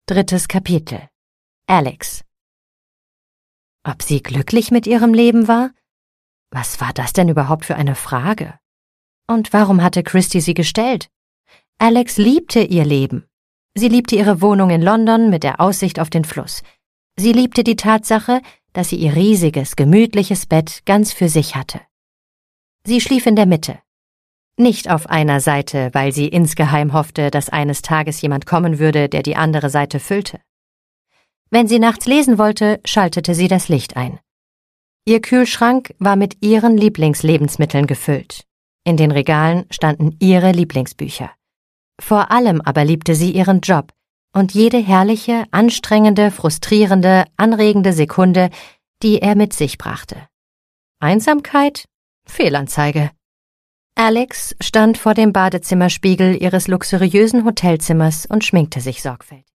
3. Kapitel. Alex. Ob sie glücklich mit ihrem Leben war? Was war das denn überhaupt für eine Frage? Und warum hatte Christy sie gestellt? Alex liebte ihr Leben. Sie liebte ihre Wohnung in London mit der Aussicht auf den Fluss. Sie liebte die Tatsache, dass sie ihr riesiges, gemütliches Bett ganz für sich hatte. Sie schlief in der Mitte. Nicht auf einer Seite, weil sie insgeheim hoffte, dass eines Tages jemand kommen würde, der die andere Seite füllte. Wenn sie nachts lesen wollte, schaltete sie das Licht ein. Ihr Kühlschrank war mit ihren Lieblingslebensmitteln gefüllt. In den Regalen standen ihre Lieblingsbücher. Vor allem aber liebte sie ihren Job und jede herrliche, anstrengende, frustrierende, anregende Sekunde, die er mit sich brachte. Einsamkeit? Fehlanzeige. Alex stand vor dem Badezimmerspiegel ihres luxuriösen Hotelzimmers und schminkte sich sorgfältig.